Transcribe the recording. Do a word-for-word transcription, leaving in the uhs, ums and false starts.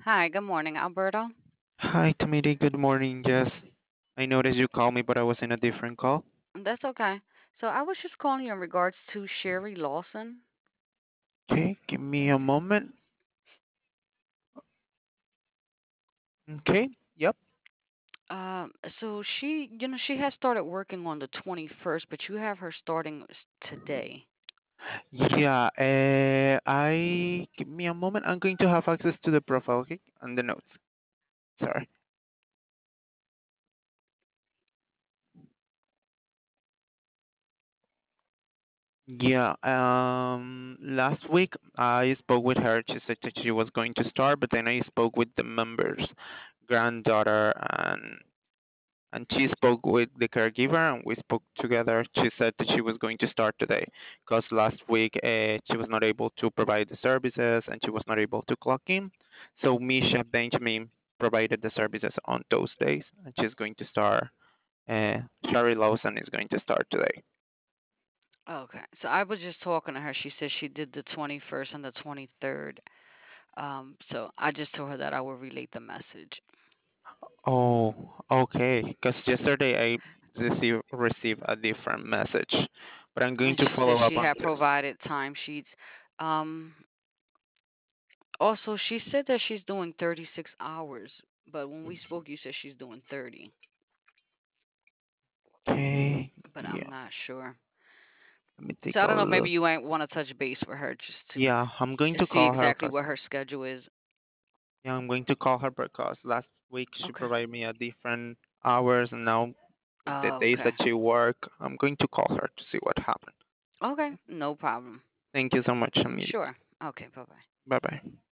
Hi, good morning, Alberto. Hi, Tamiri. Good morning. Yes, I noticed you called me, but I was in a different call. That's okay. So I was just calling you in regards to Sherry Lawson. Okay, give me a moment. Okay, yep. Um, so she, you know, she has started working on the twenty-first, but you have her starting s- today. Yeah, uh, I give me a moment. I'm going to have access to the profile, okay, and the notes. Sorry. Yeah, um, last week I spoke with her. She said that she was going to start, but then I spoke with the members, granddaughter, and and she spoke with the caregiver and we spoke together. She said that she was going to start today because last week uh, she was not able to provide the services and she was not able to clock in. So Misha Benjamin provided the services on those days and she's going to start. Uh, Sherry Lawson is going to start today. Okay. So I was just talking to her. She said she did the twenty-first and the twenty-third. Um, so I just told her that I will relate the message. Oh, okay. Because yesterday I received received a different message, but I'm going And to she said follow up she on had this. provided timesheets. Um, Also, she said that she's doing thirty-six hours, but when we spoke, you said she's doing thirty, Okay. but I'm Yeah. not sure. Let me So take I a don't know, maybe look. you might want to touch base with her just to Yeah, I'm going to to see call her exactly because what her schedule is. yeah, I'm going to call her because last week she Okay. provided me a different hours and now with the Oh, days okay. that she work, I'm going to call her to see what happened. Okay, no problem. Thank you so much, Amelia. Sure. Okay, bye-bye. Bye bye.